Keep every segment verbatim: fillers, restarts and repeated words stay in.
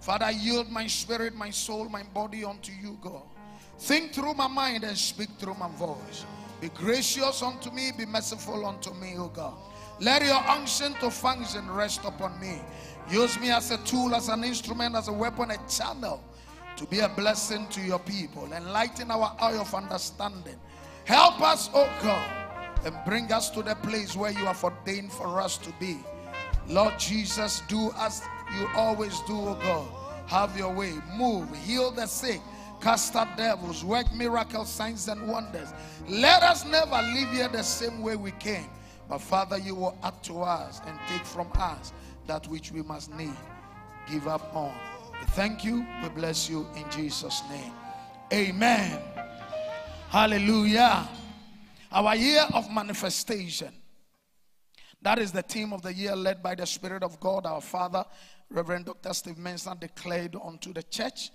Father, I yield my spirit, my soul, my body unto you, God. Think through my mind and speak through my voice. Be gracious unto me, be merciful unto me, O God. Let your unction to function rest upon me. Use me as a tool, as an instrument, as a weapon, a channel to be a blessing to your people. Enlighten our eye of understanding. Help us, O God, and bring us to the place where you have ordained for us to be. Lord Jesus, do as you always do, O God. Have your way. Move. Heal the sick. Cast out devils. Work miracles, signs, and wonders. Let us never leave here the same way we came. But Father, you will add to us and take from us that which we must need. Give up on. We thank you. We bless you in Jesus' name. Amen. Hallelujah. Our year of manifestation. That is the theme of the year, led by the Spirit of God. Our Father, Reverend Doctor Steve Mensah, declared unto the church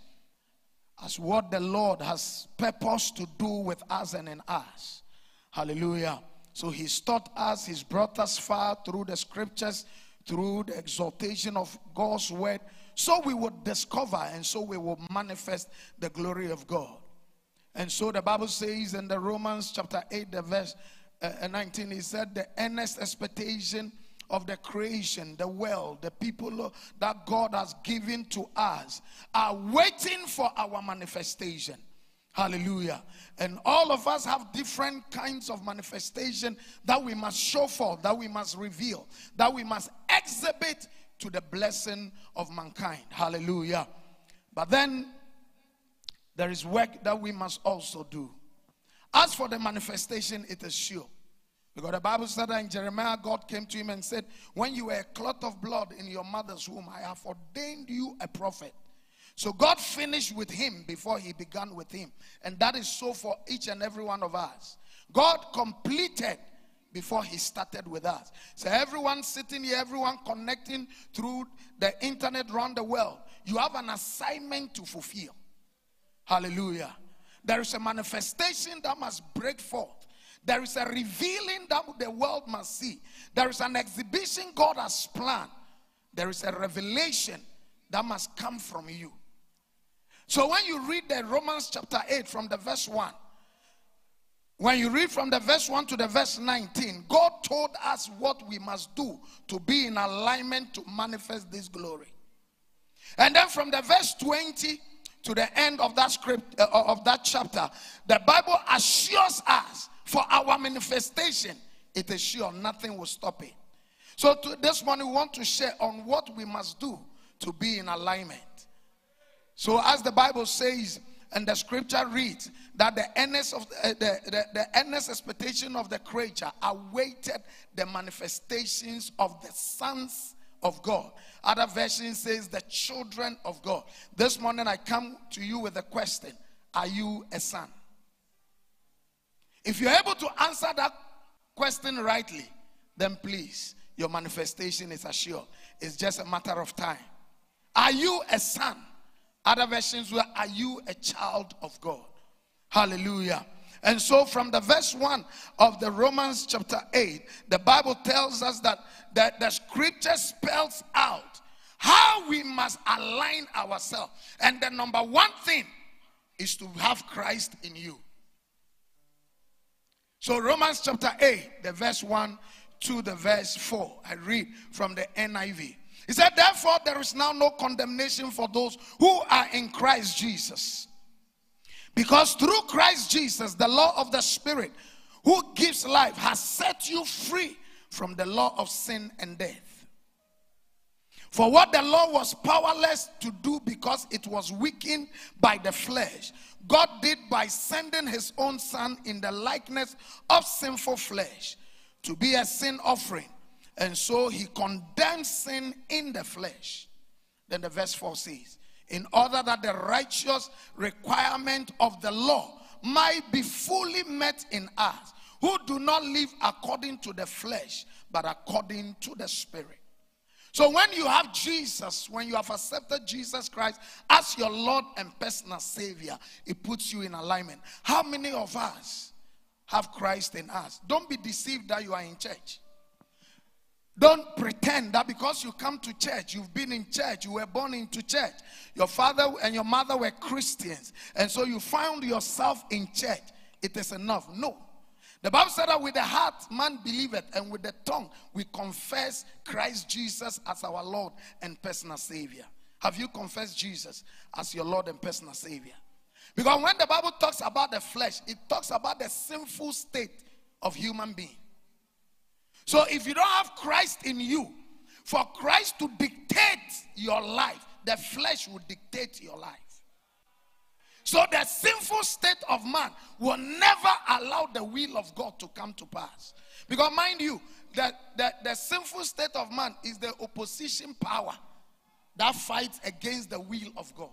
as what the Lord has purposed to do with us and in us. Hallelujah. So he's taught us, he's brought us far through the scriptures, through the exaltation of God's word, so we would discover and so we will manifest the glory of God. And so the Bible says in the Romans chapter eight, the verse uh, nineteen, he said, the earnest expectation of the creation, the world, the people that God has given to us are waiting for our manifestation. Hallelujah. And all of us have different kinds of manifestation that we must show forth, that we must reveal, that we must exhibit to the blessing of mankind. Hallelujah. But then there is work that we must also do. As for the manifestation, it is sure. Because the Bible said that in Jeremiah, God came to him and said, when you were a clot of blood in your mother's womb, I have ordained you a prophet. So God finished with him before he began with him. And that is so for each and every one of us. God completed before he started with us. So everyone sitting here, everyone connecting through the internet around the world, you have an assignment to fulfill. Hallelujah. There is a manifestation that must break forth. There is a revealing that the world must see. There is an exhibition God has planned. There is a revelation that must come from you. So when you read the Romans chapter eight from the verse one, when you read from the verse one to the verse nineteen, God told us what we must do to be in alignment to manifest this glory. And then from the verse twenty to the end of that script, uh, of that chapter, the Bible assures us for our manifestation, it is sure nothing will stop it. So to this morning we want to share on what we must do to be in alignment. So as the Bible says, and the scripture reads, that the earnest of the, the, the, the earnest expectation of the creature awaited the manifestations of the sons of God. Other version says the children of God. This morning I come to you with a question. Are you a son? If you're able to answer that question rightly, then please, your manifestation is assured. It's just a matter of time. Are you a son? Other versions were, are you a child of God? Hallelujah. And so from the verse one of the Romans chapter eight, the Bible tells us that, that the scripture spells out how we must align ourselves. And the number one thing is to have Christ in you. So Romans chapter eight, the verse one to the verse four. I read from the N I V. He said, therefore there is now no condemnation for those who are in Christ Jesus. Because through Christ Jesus, the law of the Spirit who gives life has set you free from the law of sin and death. For what the law was powerless to do because it was weakened by the flesh, God did by sending his own son in the likeness of sinful flesh to be a sin offering. And so he condemned sin in the flesh. Then the verse four says, in order that the righteous requirement of the law might be fully met in us, who do not live according to the flesh, but according to the Spirit. So when you have Jesus, when you have accepted Jesus Christ as your Lord and personal Savior, it puts you in alignment. How many of us have Christ in us? Don't be deceived that you are in church. Don't pretend that because you come to church, you've been in church, you were born into church, your father and your mother were Christians, and so you found yourself in church. It is enough. No. The Bible said that with the heart man believeth, and with the tongue we confess Christ Jesus as our Lord and personal Savior. Have you confessed Jesus as your Lord and personal Savior? Because when the Bible talks about the flesh, it talks about the sinful state of human being. So if you don't have Christ in you, for Christ to dictate your life, the flesh will dictate your life. So the sinful state of man will never allow the will of God to come to pass. Because mind you, that the, the sinful state of man is the opposition power that fights against the will of God.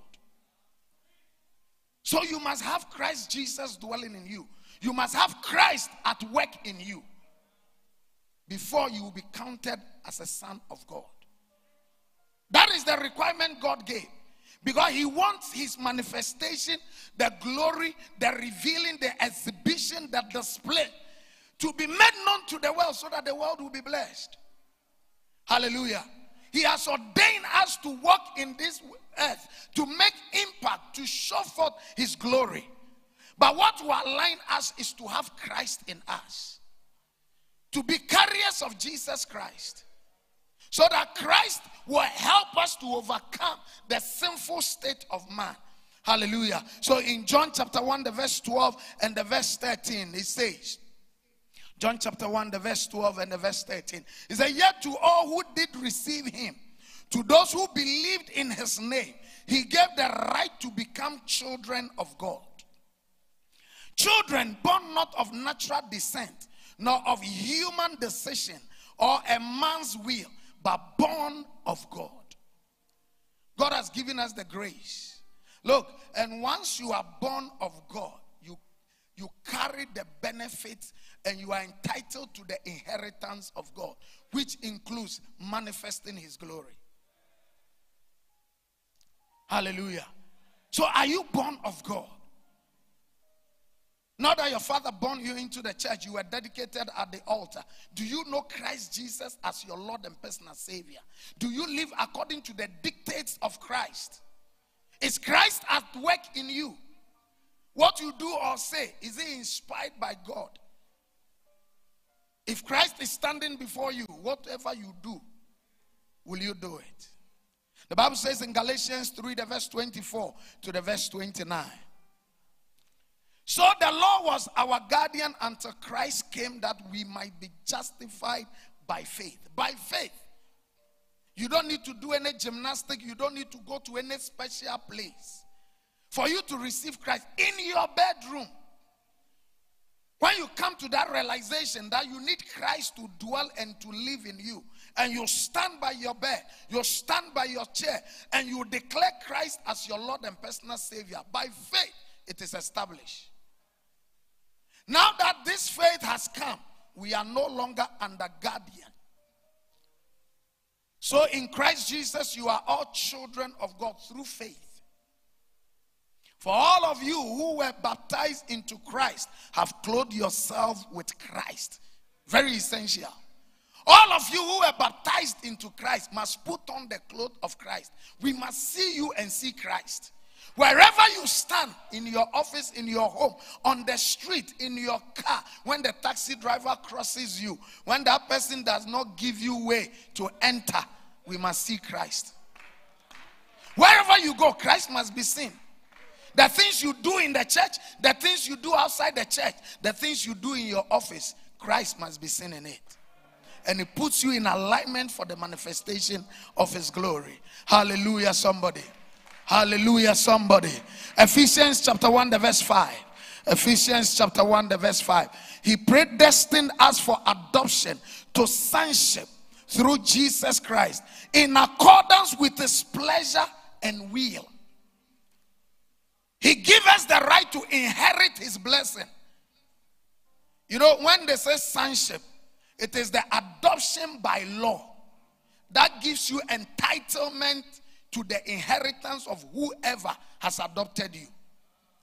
So you must have Christ Jesus dwelling in you. You must have Christ at work in you before you will be counted as a son of God. That is the requirement God gave. Because he wants his manifestation, the glory, the revealing, the exhibition, the display to be made known to the world so that the world will be blessed. Hallelujah. He has ordained us to walk in this earth, to make impact, to show forth his glory. But what will align us is to have Christ in us, to be carriers of Jesus Christ, so that Christ will help us to overcome the sinful state of man. Hallelujah. So in John chapter one, the verse twelve and the verse thirteen, it says, John chapter one, the verse twelve and the verse thirteen, it says, yet to all who did receive him, to those who believed in his name, he gave the right to become children of God. Children born not of natural descent, nor of human decision or a man's will, but born of God. God has given us the grace. Look, and once you are born of God, you, you carry the benefits and you are entitled to the inheritance of God, which includes manifesting his glory. Hallelujah. So are you born of God? Not that your father born you into the church, you were dedicated at the altar. Do you know Christ Jesus as your Lord and personal Savior? Do you live according to the dictates of Christ? Is Christ at work in you? What you do or say, is it inspired by God? If Christ is standing before you, whatever you do, will you do it? The Bible says in Galatians three, the verse twenty-four to the verse twenty-nine. So the law was our guardian until Christ came, that we might be justified by faith. By faith. You don't need to do any gymnastics. You don't need to go to any special place for you to receive Christ in your bedroom. When you come to that realization that you need Christ to dwell and to live in you, and you stand by your bed, you stand by your chair, and you declare Christ as your Lord and personal Savior, by faith it is established. Now that this faith has come, we are no longer under guardian. So in Christ Jesus, you are all children of God through faith. For all of you who were baptized into Christ have clothed yourselves with Christ. Very essential. All of you who were baptized into Christ must put on the cloth of Christ. We must see you and see Christ. Wherever you stand, in your office, in your home, on the street, in your car, when the taxi driver crosses you, when that person does not give you way to enter, we must see Christ. Wherever you go, Christ must be seen. The things you do in the church, the things you do outside the church, the things you do in your office, Christ must be seen in it. And it puts you in alignment for the manifestation of his glory. Hallelujah, somebody. Hallelujah, somebody. Ephesians chapter one, the verse five. Ephesians chapter one, the verse five. He predestined us for adoption to sonship through Jesus Christ, in accordance with his pleasure and will. He gives us the right to inherit his blessing. You know, when they say sonship, it is the adoption by law that gives you entitlement to the inheritance of whoever has adopted you.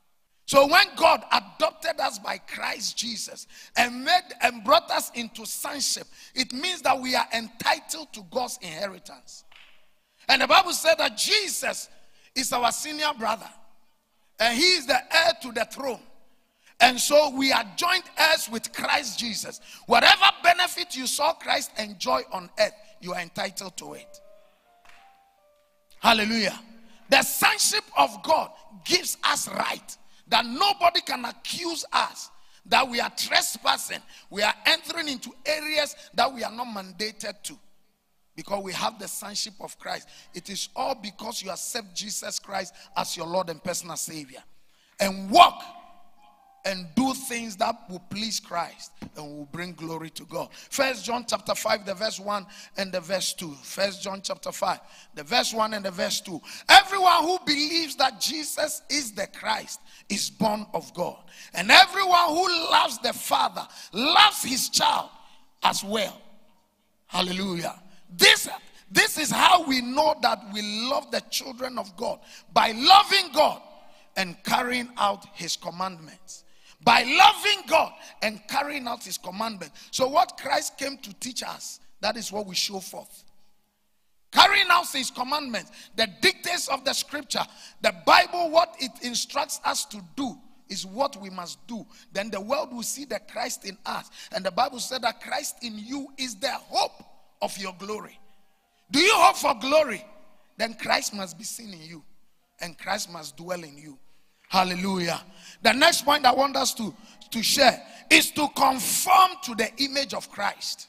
So when God adopted us by Christ Jesus and made and brought us into sonship, it means that we are entitled to God's inheritance. And the Bible said that Jesus is our senior brother, and he is the heir to the throne. And so we are joint heirs with Christ Jesus. Whatever benefit you saw Christ enjoy on earth, you are entitled to it. Hallelujah. The sonship of God gives us right that nobody can accuse us that we are trespassing. We are entering into areas that we are not mandated to, because we have the sonship of Christ. It is all because you accept Jesus Christ as your Lord and personal Savior and walk and do things that will please Christ and will bring glory to God. First John chapter five, the verse one and the verse two. First John chapter five, the verse one and the verse two. Everyone who believes that Jesus is the Christ is born of God. And everyone who loves the Father loves his child as well. Hallelujah. This, this is how we know that we love the children of God, by loving God and carrying out his commandments. By loving God and carrying out his commandments. So what Christ came to teach us, that is what we show forth. Carrying out his commandments, the dictates of the scripture, the Bible, what it instructs us to do is what we must do. Then the world will see the Christ in us. And the Bible said that Christ in you is the hope of your glory. Do you hope for glory? Then Christ must be seen in you, and Christ must dwell in you. Hallelujah. The next point I want us to, to share is to conform to the image of Christ.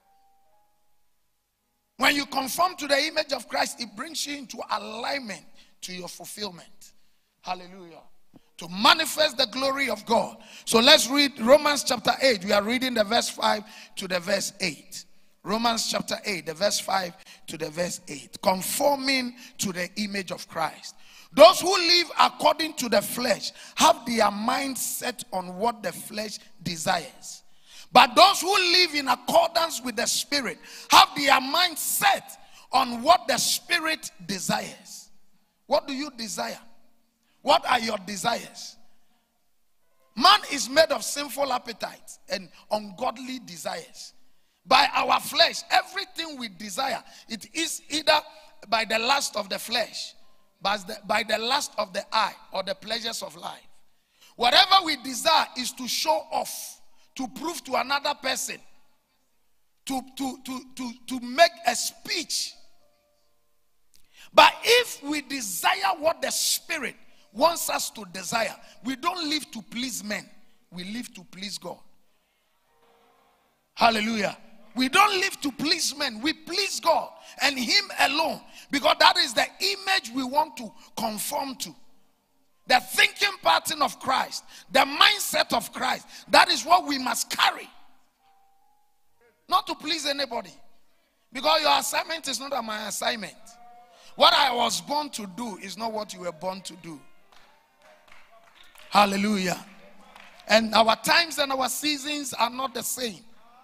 When you conform to the image of Christ, it brings you into alignment to your fulfillment. Hallelujah. To manifest the glory of God. So let's read Romans chapter eight. We are reading the verse five to the verse eight. Romans chapter eight, the verse five to the verse eight. Conforming to the image of Christ. Those who live according to the flesh have their mind set on what the flesh desires. But those who live in accordance with the Spirit have their mind set on what the Spirit desires. What do you desire? What are your desires? Man is made of sinful appetites and ungodly desires. By our flesh, everything we desire, it is either by the lust of the flesh, but by the lust of the eye, or the pleasures of life. Whatever we desire is to show off, to prove to another person, to, to, to, to, to make a speech. But if we desire what the Spirit wants us to desire, we don't live to please men, we live to please God. Hallelujah. We don't live to please men, we please God and him alone, because that is the image we want to conform to. The thinking pattern of Christ, the mindset of Christ, that is what we must carry. Not to please anybody, because your assignment is not my assignment. What I was born to do is not what you were born to do. Hallelujah. And our times and our seasons are not the same.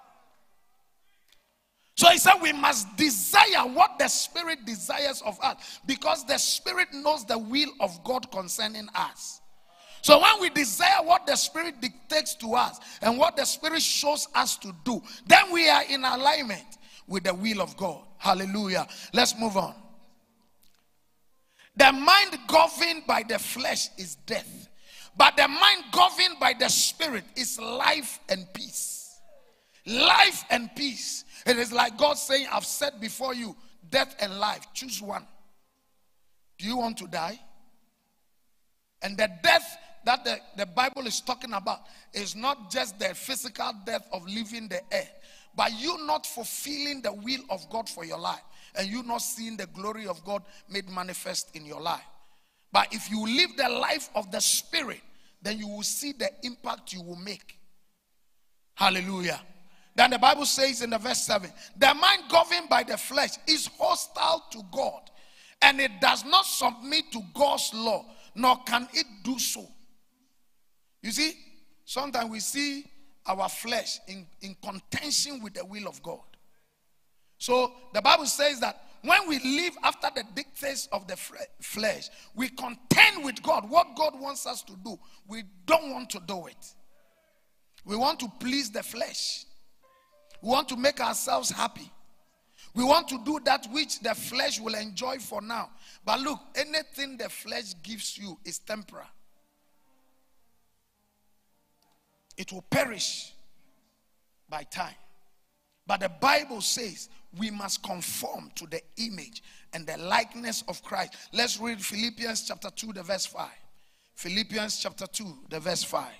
So he said we must desire what the Spirit desires of us, because the Spirit knows the will of God concerning us. So when we desire what the Spirit dictates to us and what the Spirit shows us to do, then we are in alignment with the will of God. Hallelujah. Let's move on. The mind governed by the flesh is death, but the mind governed by the Spirit is life and peace. Life and peace. It is like God saying, I've set before you death and life. Choose one. Do you want to die? And the death that the, the Bible is talking about is not just the physical death of leaving the earth, but you not fulfilling the will of God for your life, and you not seeing the glory of God made manifest in your life. But if you live the life of the Spirit, then you will see the impact you will make. Hallelujah. Then the Bible says in the verse seven, the mind governed by the flesh is hostile to God, and it does not submit to God's law, nor can it do so. You see, sometimes we see our flesh in, in contention with the will of God. So the Bible says that when we live after the dictates of the flesh, we contend with God. What God wants us to do, we don't want to do it. We want to please the flesh. We want to make ourselves happy. We want to do that which the flesh will enjoy for now. But look, anything the flesh gives you is temporal. It will perish by time. But the Bible says we must conform to the image and the likeness of Christ. Let's read Philippians chapter two, the verse five. Philippians chapter two, the verse five.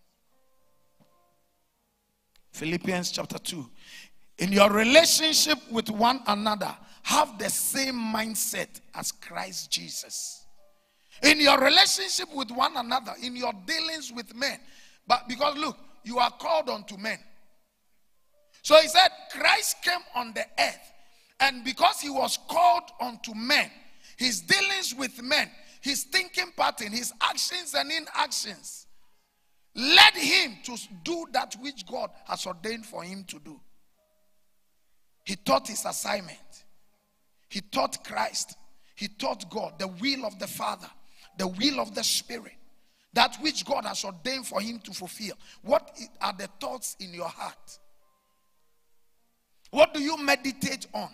Philippians chapter two. In your relationship with one another, have the same mindset as Christ Jesus. In your relationship with one another, in your dealings with men. But because look, you are called unto men. So he said, Christ came on the earth. And because he was called unto men, his dealings with men, his thinking pattern, his actions and inactions, led him to do that which God has ordained for him to do. He taught his assignment. He taught Christ. He taught God, the will of the Father, the will of the Spirit, that which God has ordained for him to fulfill. What are the thoughts in your heart? What do you meditate on?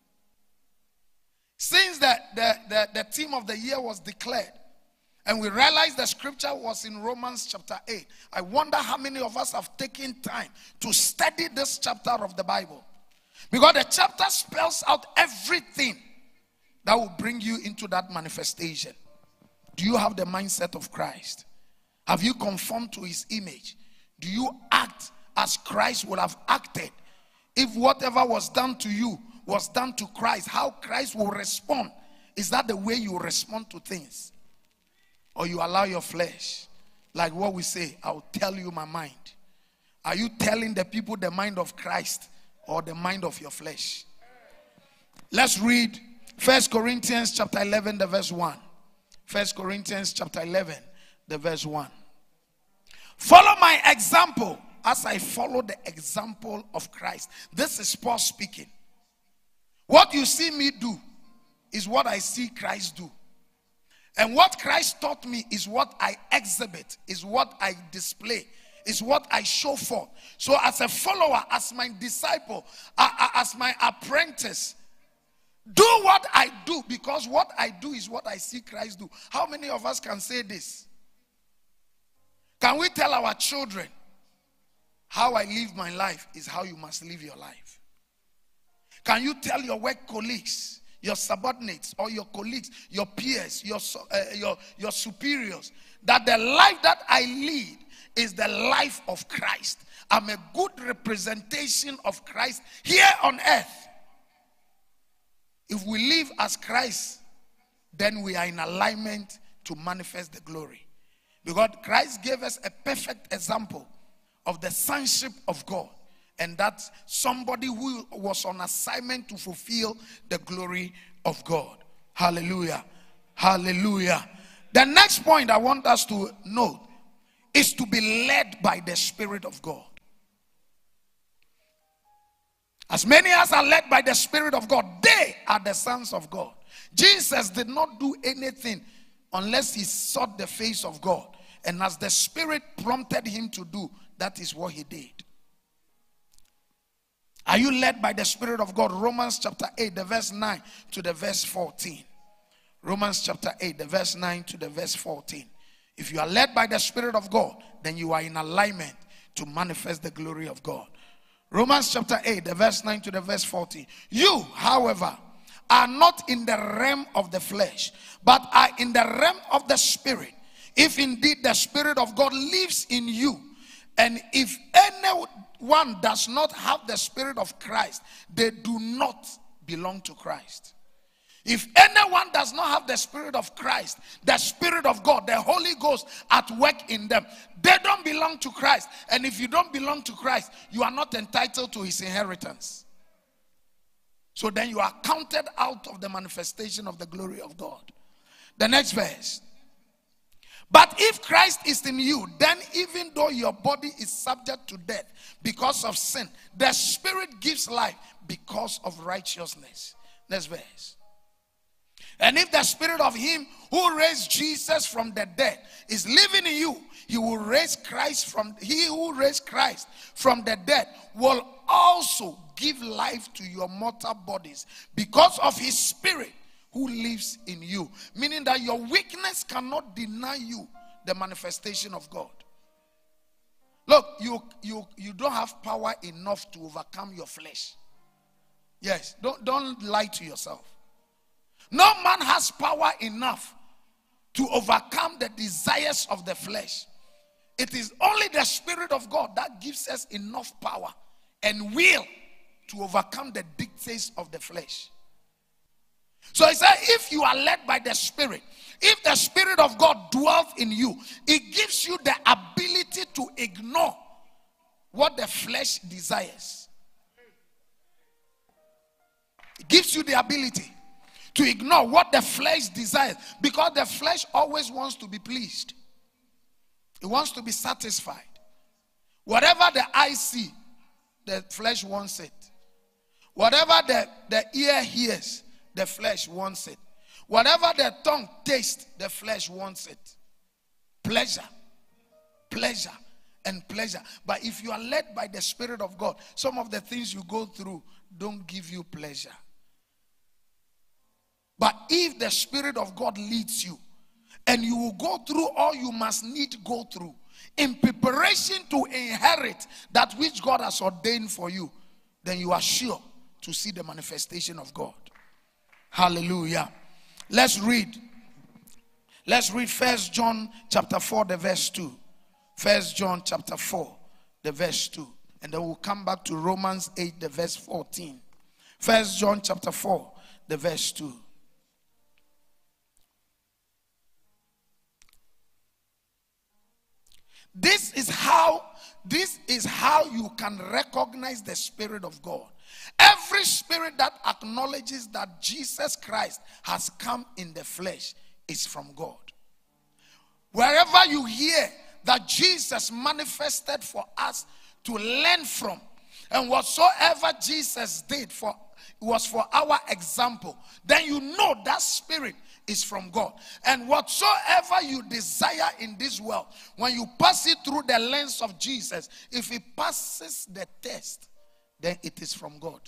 Since the, the, the, the theme of the year was declared, and we realized the scripture was in Romans chapter eight, I wonder how many of us have taken time to study this chapter of the Bible. Because the chapter spells out everything that will bring you into that manifestation. Do you have the mindset of Christ? Have you conformed to his image? Do you act as Christ would have acted? If whatever was done to you was done to Christ, how Christ will respond? Is that the way you respond to things? Or you allow your flesh, like what we say, I'll tell you my mind. Are you telling the people the mind of Christ or the mind of your flesh? Let's read First Corinthians chapter eleven, the verse one. First Corinthians chapter eleven, the verse one. Follow my example as I follow the example of Christ. This is Paul speaking. What you see me do is what I see Christ do. And what Christ taught me is what I exhibit, is what I display, is what I show forth. So as a follower, as my disciple, as my apprentice, do what I do, because what I do is what I see Christ do. How many of us can say this? Can we tell our children, how I live my life is how you must live your life? Can you tell your work colleagues, your subordinates, or your colleagues, your peers, your, uh, your, your superiors, that the life that I lead is the life of Christ? I'm a good representation of Christ here on earth. If we live as Christ, then we are in alignment to manifest the glory. Because Christ gave us a perfect example of the sonship of God. And that's somebody who was on assignment to fulfill the glory of God. Hallelujah. Hallelujah. The next point I want us to note is to be led by the Spirit of God. As many as are led by the Spirit of God, they are the sons of God. Jesus did not do anything unless he sought the face of God. And as the Spirit prompted him to do, that is what he did. Are you led by the Spirit of God? Romans chapter eight, the verse nine to the verse fourteen. Romans chapter eight, the verse nine to the verse fourteen. If you are led by the Spirit of God, then you are in alignment to manifest the glory of God. Romans chapter eight, the verse nine to the verse fourteen. You, however, are not in the realm of the flesh, but are in the realm of the Spirit. If indeed the Spirit of God lives in you, and if anyone does not have the Spirit of Christ, they do not belong to Christ. If anyone does not have the Spirit of Christ, the Spirit of God, the Holy Ghost at work in them, they don't belong to Christ. And if you don't belong to Christ, you are not entitled to his inheritance. So then you are counted out of the manifestation of the glory of God. The next verse. But if Christ is in you, then even though your body is subject to death because of sin, the Spirit gives life because of righteousness. Next verse. And if the spirit of him who raised Jesus from the dead is living in you, he will raise Christ from he who raised Christ from the dead will also give life to your mortal bodies because of his spirit who lives in you. Meaning that your weakness cannot deny you the manifestation of God. Look, you you you don't have power enough to overcome your flesh. Yes, don't don't lie to yourself. No man has power enough to overcome the desires of the flesh. It is only the Spirit of God that gives us enough power and will to overcome the dictates of the flesh. So he said, if you are led by the Spirit, if the Spirit of God dwells in you, it gives you the ability to ignore what the flesh desires. It gives you the ability to ignore what the flesh desires, because the flesh always wants to be pleased. It wants to be satisfied. Whatever the eye see, the flesh wants it. Whatever the, the ear hears, the flesh wants it. Whatever the tongue tastes, the flesh wants it. Pleasure, pleasure, and pleasure. But if you are led by the Spirit of God, some of the things you go through don't give you pleasure. But if the Spirit of God leads you, and you will go through all you must need to go through in preparation to inherit that which God has ordained for you, then you are sure to see the manifestation of God. Hallelujah. Let's read. Let's read First John chapter four, the verse two. First John chapter four, the verse two. And then we'll come back to Romans eight, the verse fourteen. First John chapter four, the verse two. This is how this is how you can recognize the Spirit of God. Every spirit that acknowledges that Jesus Christ has come in the flesh is from God. Wherever you hear that Jesus manifested for us to learn from, and whatsoever Jesus did for was for our example, then you know that spirit is from God. And whatsoever you desire in this world, when you pass it through the lens of Jesus, if it passes the test, then it is from God.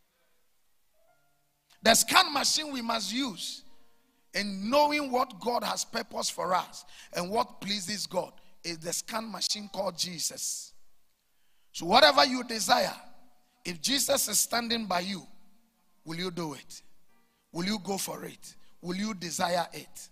The scan machine we must use in knowing what God has purposed for us and what pleases God is the scan machine called Jesus. So whatever you desire, if Jesus is standing by you, will you do it? Will you go for it? Will you desire it?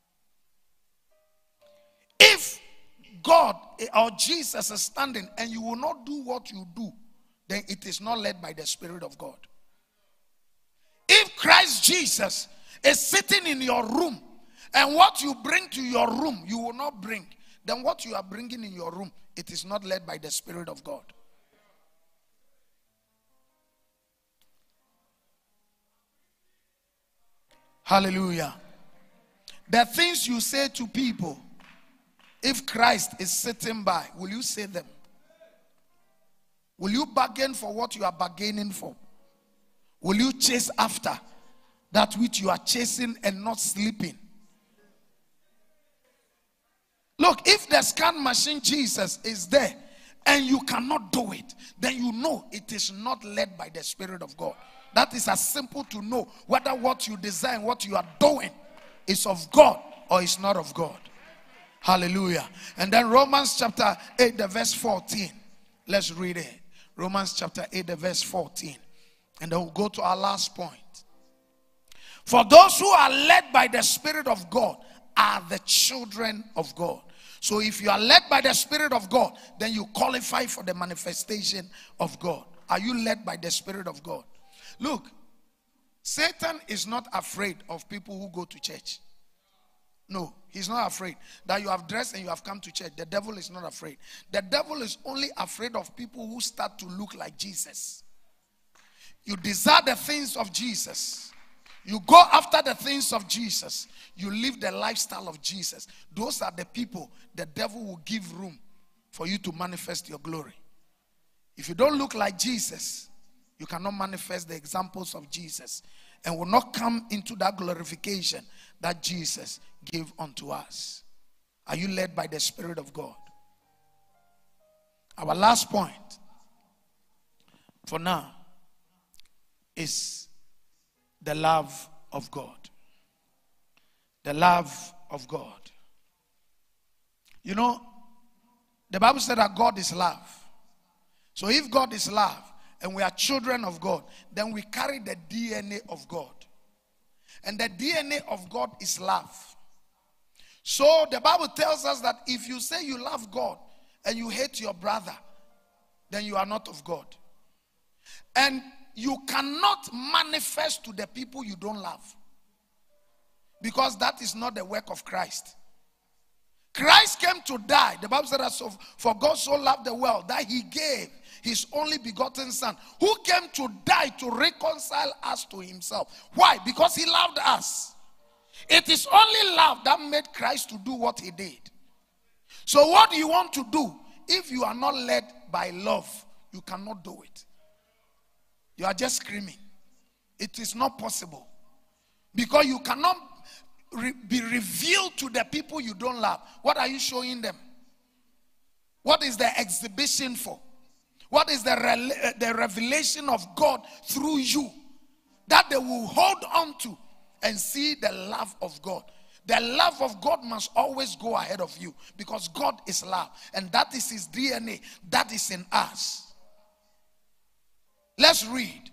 If God or Jesus is standing and you will not do what you do, then it is not led by the Spirit of God. If Christ Jesus is sitting in your room and what you bring to your room you will not bring, then what you are bringing in your room, it is not led by the Spirit of God. Hallelujah. The things you say to people, if Christ is sitting by, will you say them? Will you bargain for what you are bargaining for? Will you chase after that which you are chasing and not sleeping? Look, if the scan machine Jesus is there and you cannot do it, then you know it is not led by the Spirit of God. That is as simple to know whether what you desire, what you are doing is of God or is not of God. Hallelujah. And then Romans chapter eight, the verse fourteen. Let's read it. Romans chapter eight, the verse fourteen. And then we'll go to our last point. For those who are led by the Spirit of God are the children of God. So if you are led by the Spirit of God, then you qualify for the manifestation of God. Are you led by the Spirit of God? Look, Satan is not afraid of people who go to church. No, he's not afraid that you have dressed and you have come to church. The devil is not afraid. The devil is only afraid of people who start to look like Jesus. You desire the things of Jesus. You go after the things of Jesus. You live the lifestyle of Jesus. Those are the people the devil will give room for you to manifest your glory. If you don't look like Jesus, you cannot manifest the examples of Jesus. and will not come into that glorification that Jesus gave unto us. Are you led by the Spirit of God? Our last point for now is the love of God. The love of God. You know, the Bible said that God is love. So if God is love and we are children of God, then we carry the D N A of God. And the D N A of God is love. So the Bible tells us that if you say you love God and you hate your brother, then you are not of God. And you cannot manifest to the people you don't love, because that is not the work of Christ. Christ came to die. The Bible said that so, for God so loved the world that he gave his only begotten son, who came to die to reconcile us to himself. Why? Because he loved us. It is only love that made Christ to do what he did. So what do you want to do? If you are not led by love, you cannot do it. You are just screaming. It is not possible. Because you cannot re- be revealed to the people you don't love. What are you showing them? What is the exhibition for? What is the, re- the revelation of God through you that they will hold on to and see the love of God? The love of God must always go ahead of you, because God is love, and that is his D N A that is in us. Let's read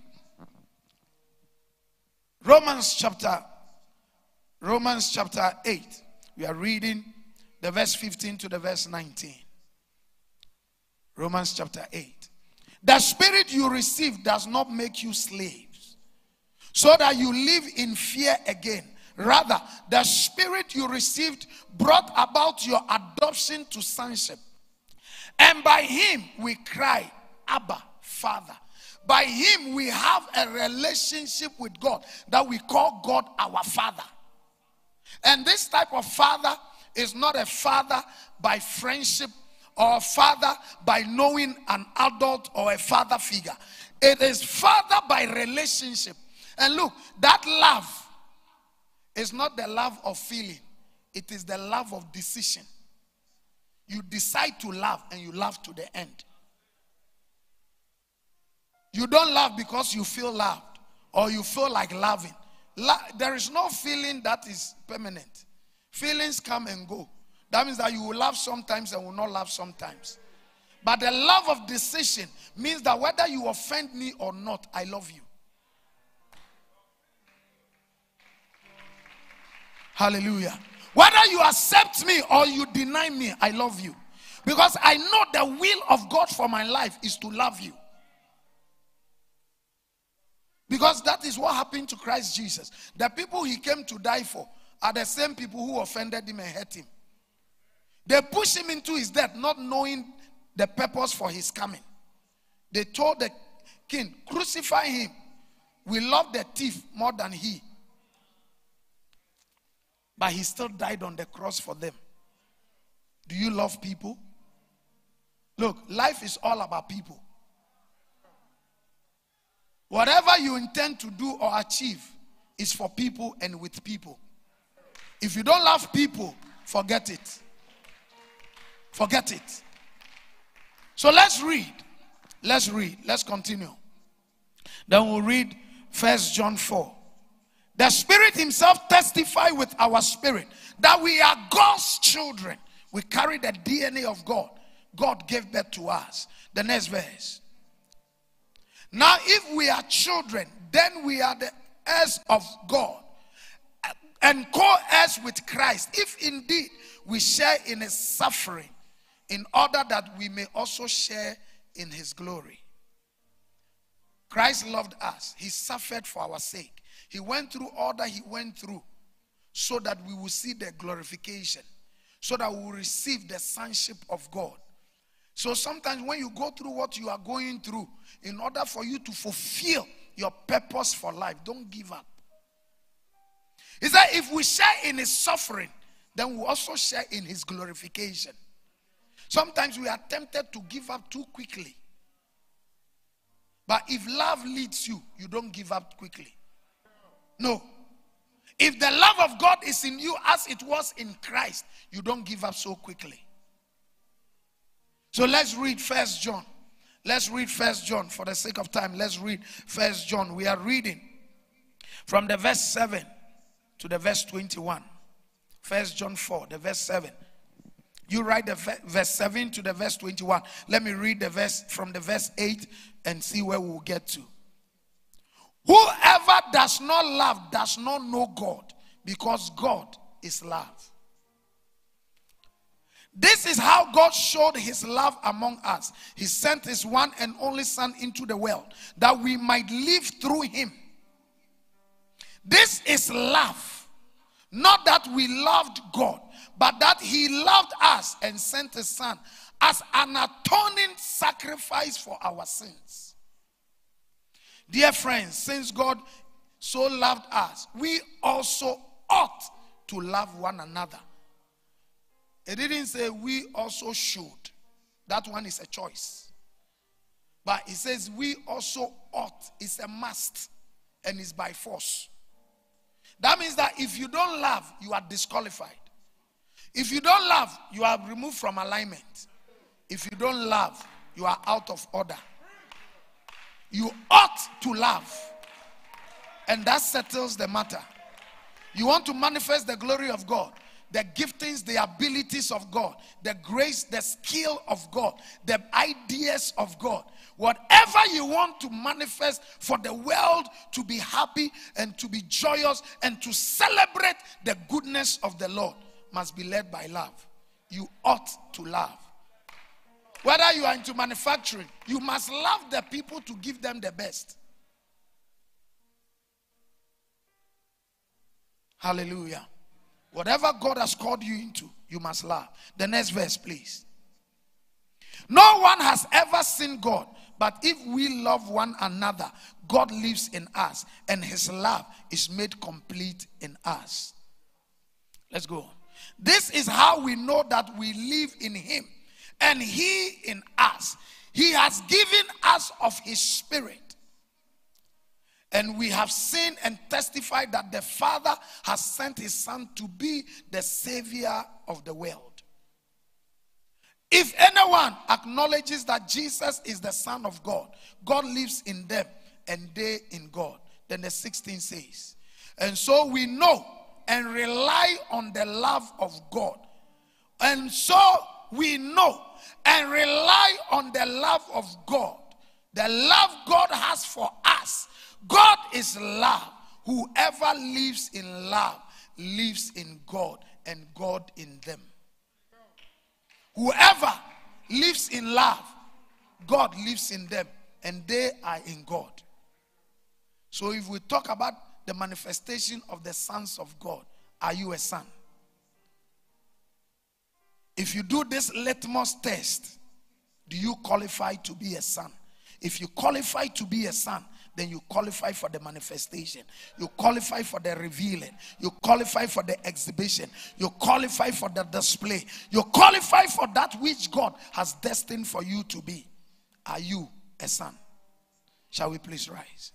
Romans chapter Romans chapter eight. We are reading the verse fifteen to the verse nineteen. Romans chapter eight. The spirit you receive does not make you slaves, so that you live in fear again. Rather, the spirit you received brought about your adoption to sonship. And by him we cry, Abba, Father. By him we have a relationship with God that we call God our Father. And this type of father is not a father by friendship or a father by knowing an adult or a father figure. It is father by relationship. And look, that love is not the love of feeling. It is the love of decision. You decide to love, and you love to the end. You don't love because you feel loved or you feel like loving. There is no feeling that is permanent. Feelings come and go. That means that you will love sometimes and will not love sometimes. But the love of decision means that whether you offend me or not, I love you. Hallelujah. Whether you accept me or you deny me, I love you. Because I know the will of God for my life is to love you. Because that is what happened to Christ Jesus. The people he came to die for are the same people who offended him and hurt him. They pushed him into his death, not knowing the purpose for his coming. They told the king, crucify him. We love the thief more than he. But he still died on the cross for them. Do you love people? Look, life is all about people. Whatever you intend to do or achieve is for people and with people. If you don't love people, forget it. Forget it. So let's read. Let's read. Let's continue. Then we'll read First John four. The Spirit himself testifies with our spirit that we are God's children. We carry the D N A of God. God gave birth to us. The next verse. Now, if we are children, then we are the heirs of God and co-heirs with Christ, if indeed we share in his suffering, in order that we may also share in his glory. Christ loved us. He suffered for our sake. He went through all that he went through so that we will see the glorification, so that we will receive the sonship of God. So sometimes when you go through what you are going through, in order for you to fulfill your purpose for life, don't give up. He said, if we share in his suffering, then we also share in his glorification. Sometimes we are tempted to give up too quickly. But if love leads you, you don't give up quickly. No. If the love of God is in you as it was in Christ, you don't give up so quickly. So let's read First John. Let's read First John for the sake of time. Let's read First John. We are reading from the verse seven to the verse twenty-one. First John four, the verse seven. You write the verse seven to the verse twenty-one. Let me read the verse from the verse eight and see where we'll get to. Whoever does not love does not know God, because God is love. This is how God showed his love among us. He sent his one and only Son into the world, that we might live through him. This is love. Not that we loved God, but that he loved us and sent his Son as an atoning sacrifice for our sins. Dear friends, since God so loved us, we also ought to love one another. It didn't say we also should. That one is a choice. But it says we also ought. It's a must, and it's by force. That means that if you don't love, you are disqualified. If you don't love, you are removed from alignment. If you don't love, you are out of order. You ought to love, and that settles the matter. You want to manifest the glory of God, the giftings, the abilities of God, the grace, the skill of God, the ideas of God. Whatever you want to manifest for the world to be happy and to be joyous and to celebrate the goodness of the Lord must be led by love. You ought to love. Whether you are into manufacturing, you must love the people to give them the best. Hallelujah. Whatever God has called you into, you must love. The next verse, please. No one has ever seen God, but if we love one another, God lives in us, and his love is made complete in us. Let's go on. This is how we know that we live in him, and he in us. He has given us of his Spirit. And we have seen and testified that the Father has sent his Son to be the Savior of the world. If anyone acknowledges that Jesus is the Son of God, God lives in them and they in God. Then the sixteenth says, and so we know and rely on the love of God. And so we know and rely on the love of God. The love God has for us. God is love. Whoever lives in love lives in God, and God in them. Whoever lives in love, God lives in them, and they are in God. So if we talk about the manifestation of the sons of God, are you a son? If you do this litmus test, do you qualify to be a son? If you qualify to be a son, then you qualify for the manifestation. You qualify for the revealing. You qualify for the exhibition. You qualify for the display. You qualify for that which God has destined for you to be. Are you a son? Shall we please rise?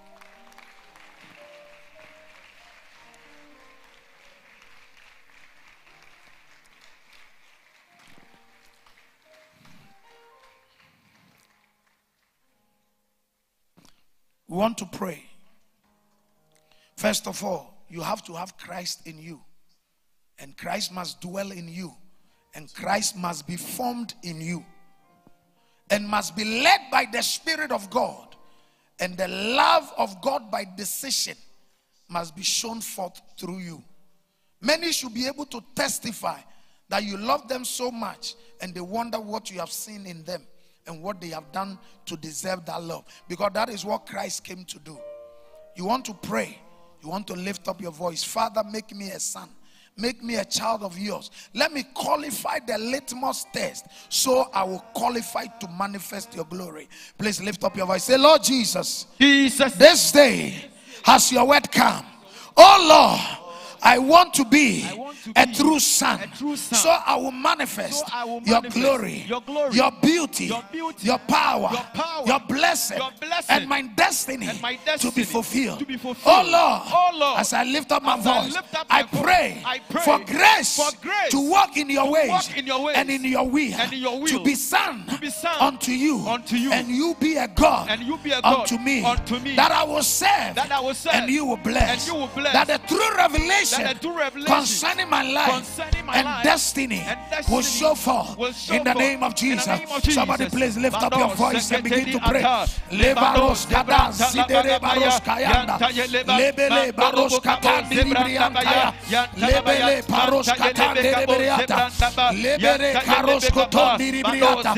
We want to pray. First of all, you have to have Christ in you. And Christ must dwell in you. And Christ must be formed in you. And must be led by the Spirit of God. And the love of God by decision must be shown forth through you. Many should be able to testify that you love them so much, and they wonder what you have seen in them and what they have done to deserve that love. Because that is what Christ came to do. You want to pray. You want to lift up your voice. Father, make me a son. Make me a child of yours. Let me qualify the litmus test, so I will qualify to manifest your glory. Please lift up your voice. Say, Lord Jesus, Jesus, this day has your word come. Oh Lord, I want to be, want to a, be true son. a true son. So I will manifest, So I will your, manifest glory, your glory, your beauty, your beauty, your power, your power, your blessing, your blessing, and my destiny, and my to, destiny be fulfilled. to be fulfilled. Oh Lord, Oh Lord, as I lift up my as I voice, lift up I, my voice, pray I pray for grace, for grace to walk in your ways, walk in your ways and in your will, and in your to will, be son, to be son unto you, unto you, and you be a God, and you be a God unto me, unto me, that I will serve, that I will serve, and you will bless, and you will bless, that the true revelation, that the true revelation concerning my life, concerning my and, life destiny and destiny will show forth will show in the forth name of Jesus. in the name of Jesus. Somebody please lift up your Bados, voice and begin to pray. Seketeli Lebaros Ata, kada Lebados, sidere baros kayanda, lebele baros katandi libriantaya, lebele baros katandi libriata, lebele karos kotondi libriata,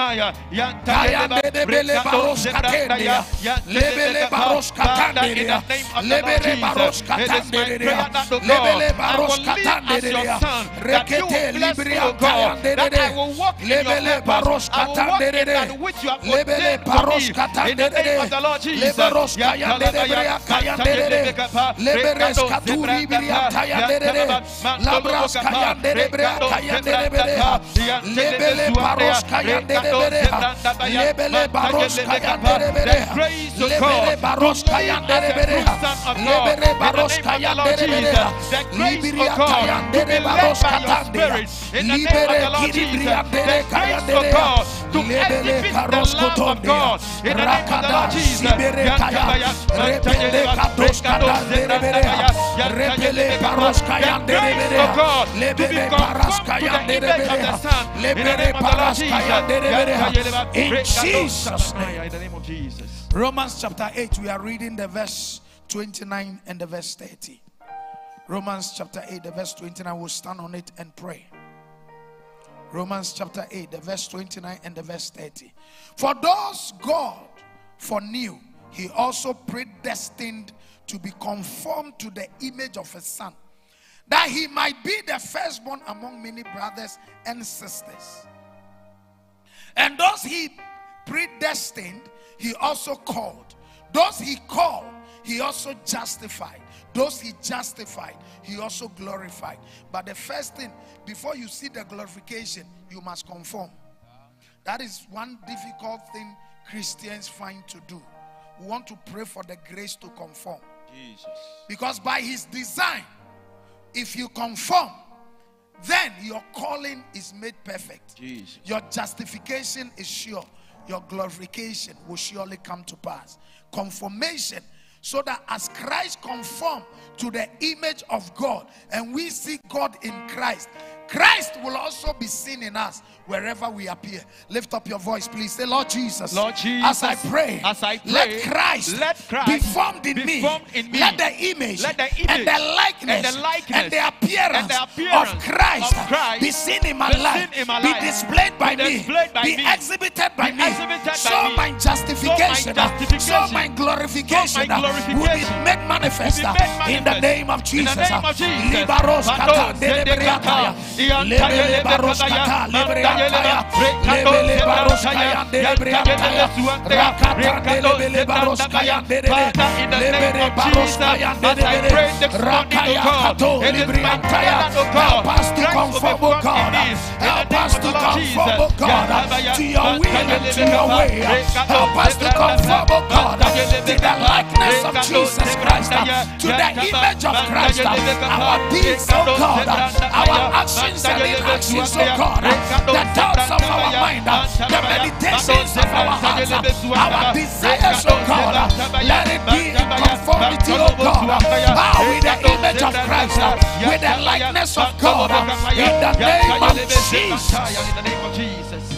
kayande lebele baros katendia, lebele baros katandia, lebele baros katandia, lebele baros katandia, rekete librianta lebele baros katandia, lebele baros katandia, lebaros kayande lebrea kayande, leberes katuri brianta yande, labras kayande lebrea kayande lebrea, lebele baros kayande lebrea, lebele baros kayande lebrea, lebele baros kayande lebrea, lebele baros kayande lebrea, libria kayande baros katandia, libere kiribria dere kayande lebrea, lebele baros kotondia, rakada sibere kaya, repele kados kadande lebrea, repele baros kayande lebrea, lebele baras kayande lebrea, lebele baras kayande lebrea, in Jesus' name. In the name of Jesus. Romans chapter eight, we are reading the verse twenty-nine and the verse thirty. Romans chapter eight, the verse twenty-nine, we'll stand on it and pray. Romans chapter eight, the verse twenty-nine and the verse thirty. For those God foreknew, he also predestined to be conformed to the image of his son, that he might be the firstborn among many brothers and sisters. And those he predestined, he also called. Those he called, he also justified. Those he justified, he also glorified. But the first thing, before you see the glorification, you must conform. That is one difficult thing Christians find to do. We want to pray for the grace to conform. Jesus. Because by his design, if you conform, then your calling is made perfect. Jesus. Your justification is sure. Your glorification will surely come to pass. Conformation, so that as Christ conformed to the image of God, and we see God in Christ, Christ will also be seen in us wherever we appear. Lift up your voice, please. Say, Lord Jesus, Lord Jesus, as I pray, as I pray, let Christ, let Christ be formed in, be me. formed in me. Let the image, Let the image and, the likeness, and the likeness and the appearance, and the appearance of, Christ of Christ be seen in my be life, seen in my be life, displayed by be me, displayed by be me, exhibited by be me, exhibited by so me, my justification, so my justification, so my glorification, so my glorification will be made manifest, will be made in the manifest name of Jesus. in the name of Jesus. Libaros kata delebreataya, lebele baros kata lebreataya, lebele baros kaya delebreataya, rakata delebele baros kaya delebele, lebele baros kaya delebele, rakaya kato lebreataya. Help us to conform, oh God. Help us to conform, oh God, to your will and to your way. Help us to conform, oh God, to the likeness of Jesus Christ, to the image of Christ. Our deeds, oh God, our actions and inactions, oh God, the thoughts of our mind, the meditations of our hearts, our desires, oh God, let it be in conformity, oh God, ah, with the image of Christ, with the likeness of God, in the name of Jesus. In the name of Jesus.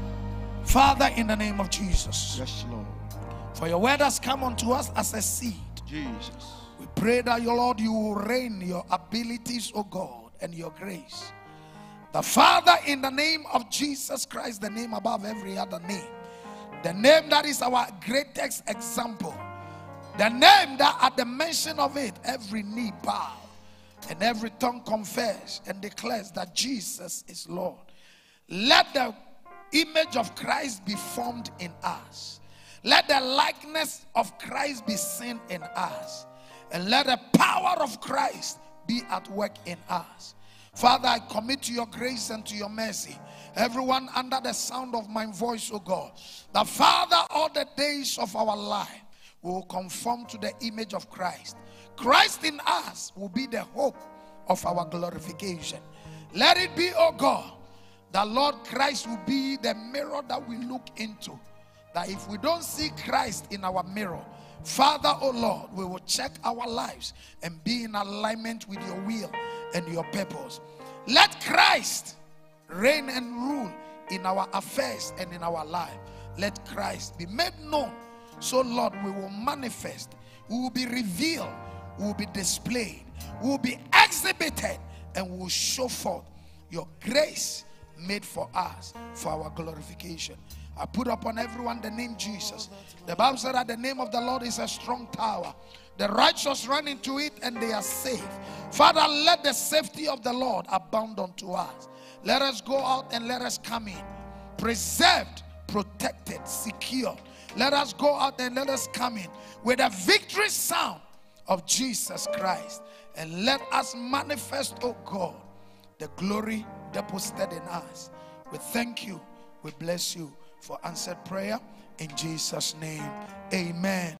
Father, in the name of Jesus, Yes, Lord. for your word has come unto us as a seed. Jesus. We pray that your Lord, you will rain your abilities, oh God, and your grace. The Father, in the name of Jesus Christ, the name above every other name, the name that is our greatest example, the name that at the mention of it, every knee bow and every tongue confess and declares that Jesus is Lord. Let the image of Christ be formed in us. Let the likeness of Christ be seen in us. And let the power of Christ be at work in us. Father, I commit to your grace and to your mercy everyone under the sound of my voice, O God. The Father, all the days of our life we will conform to the image of Christ. Christ in us will be the hope of our glorification. Let it be, O God, that Lord Christ will be the mirror that we look into. That if we don't see Christ in our mirror, Father, O Lord, we will check our lives and be in alignment with your will and your purpose. Let Christ reign and rule in our affairs and in our life. Let Christ be made known. So, Lord, we will manifest, we will be revealed, we will be displayed, we will be exhibited, and we will show forth your grace made for us for our glorification. I put upon everyone the name Jesus. The Bible said that the name of the Lord is a strong tower. The righteous run into it and they are safe. Father, let the safety of the Lord abound unto us. Let us go out and let us come in. Preserved, protected, secured. Let us go out and let us come in with a victory sound of Jesus Christ. And let us manifest, oh God, the glory deposited in us. We thank you. We bless you for answered prayer. In Jesus' name, amen.